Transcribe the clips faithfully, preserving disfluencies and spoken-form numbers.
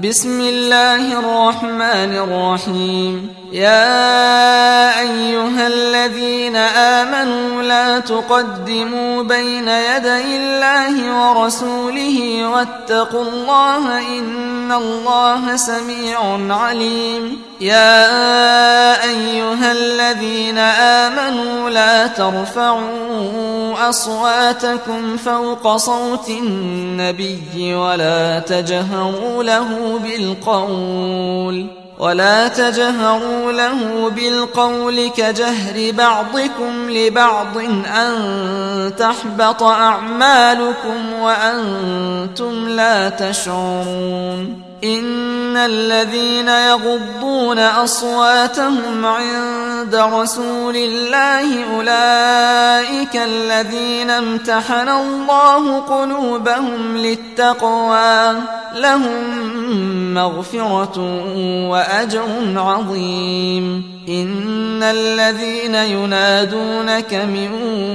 بسم الله الرحمن الرحيم. يا أيها الذين آمنوا لا تقدموا بين يدي الله ورسوله واتقوا الله إن الله سميع عليم. يا أيها الذين آمنوا لا ترفعوا أصواتكم فوق صوت النبي ولا تجهروا له بالقول ولا تجهروا له بالقول كجهر بعضكم لبعض أن تحبط أعمالكم وأنتم لا تشعرون. إن الذين يغضون أصواتهم عند رسول الله أولئك الذين امتحن الله قلوبهم للتقوى لهم مغفرة وأجر عظيم. إن الذين ينادونك من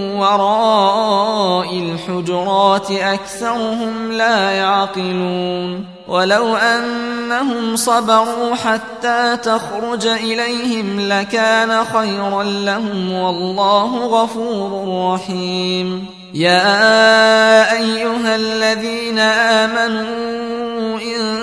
وراء الحجرات أكثرهم لا يعقلون. ولو أنهم صبروا حتى تخرج إليهم لكان خيرا لهم والله غفور رحيم. يا أيها الذين آمنوا إن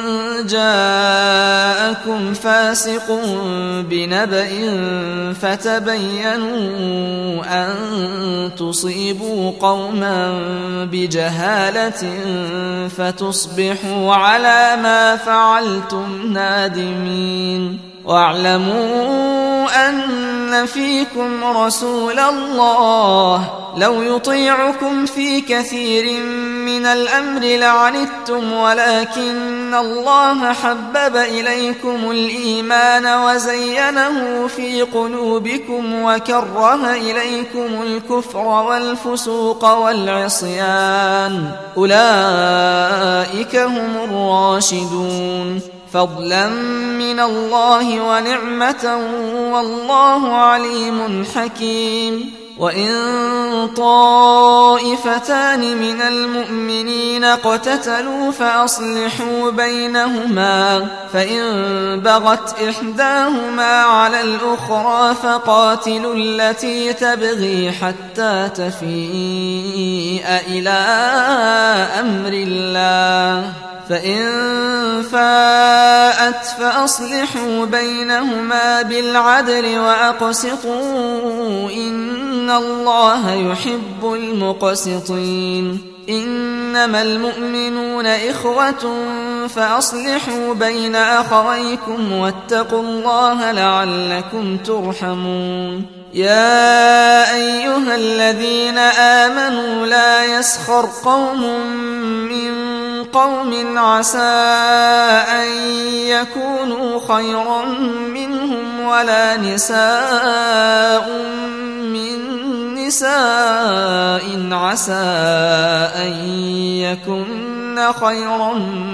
جاءكم فاسق بنبأ فتبينوا أن تصيبوا قوما بجهالة فتصبحوا على ما فعلتم نادمين. واعلموا أن فيكم رسول الله لو يطيعكم في كثير من الأمر لعنتم ولكن الله حبب إليكم الإيمان وزينه في قلوبكم وكره إليكم الكفر والفسوق والعصيان أولئك هم الراشدون فضلا من الله ونعمة والله عليم حكيم. وإن طائفتان من المؤمنين اقتتلوا فأصلحوا بينهما فإن بغت إحداهما على الأخرى فقاتلوا التي تبغي حتى تفيء إلى أمر الله فإن فاءت فأصلحوا بينهما بالعدل وأقسطوا إن الله يحب المقسطين. إنما المؤمنون إخوة فأصلحوا بين أخويكم واتقوا الله لعلكم ترحمون. يا أيها الذين آمنوا لا يسخر قوم من قوم عسى أن يكونوا خيرا منهم ولا نساء من نساء عسى أن يكن خيرا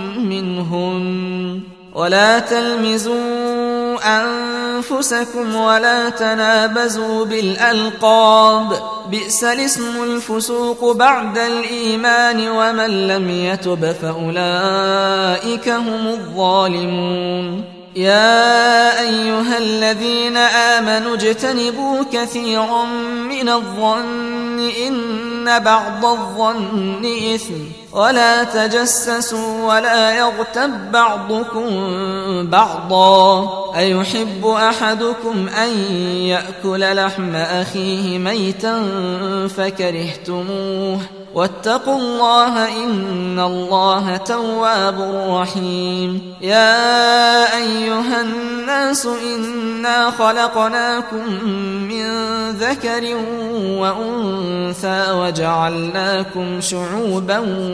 منهن ولا تلمزوا أنفسكم ولا تنابزوا بالألقاب بئس الاسم الفسوق بعد الإيمان ومن لم يتب فأولئك هم الظالمون. يا أيها الذين آمنوا اجتنبوا كثيرا من الظن إن بعض الظن إثم ولا تجسسوا ولا يغتب بعضكم بعضا أيحب أحدكم أن يأكل لحم أخيه ميتا فكرهتموه واتقوا الله إن الله تواب رحيم. يا أيها الناس إنا خلقناكم من ذكر وأنثى وجعلناكم شعوبا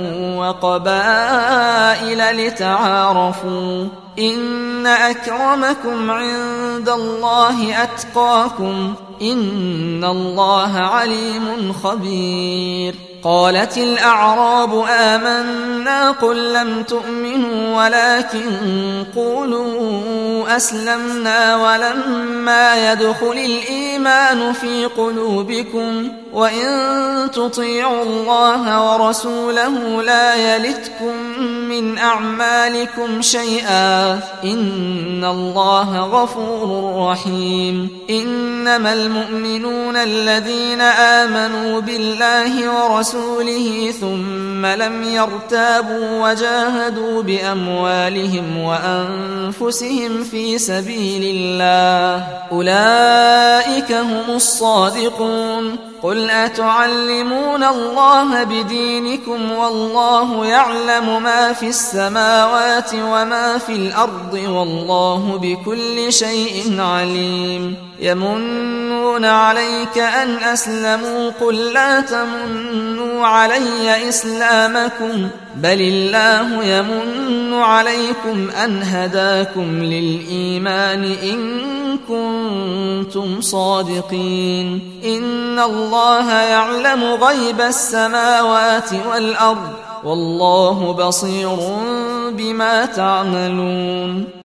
وقبائل لتعارفوا إن أكرمكم عند الله أتقاكم إن الله عليم خبير. قالت الأعراب آمنا قل لم تؤمنوا ولكن قولوا أسلمنا ولما يدخل الإيمان في قلوبكم وإن تطيعوا الله ورسوله لا يلتكم من أعمالكم شيئا إن الله غفور رحيم إنما المؤمنون الذين آمنوا بالله ورسوله ثم لم يرتابوا وجاهدوا بأموالهم وأنفسهم في سبيل الله أولئك هم الصادقون قل أتعلمون الله بدينكم والله يعلم ما في السماوات وما في الأرض والله بكل شيء عليم يمنون عليك أن أسلموا قل لا تمنوا علي إسلامكم بل الله يمن عليكم أن هداكم للإيمان إن كنتم صادقين إن الله يعلم غيب السماوات والأرض والله بصير بما تعملون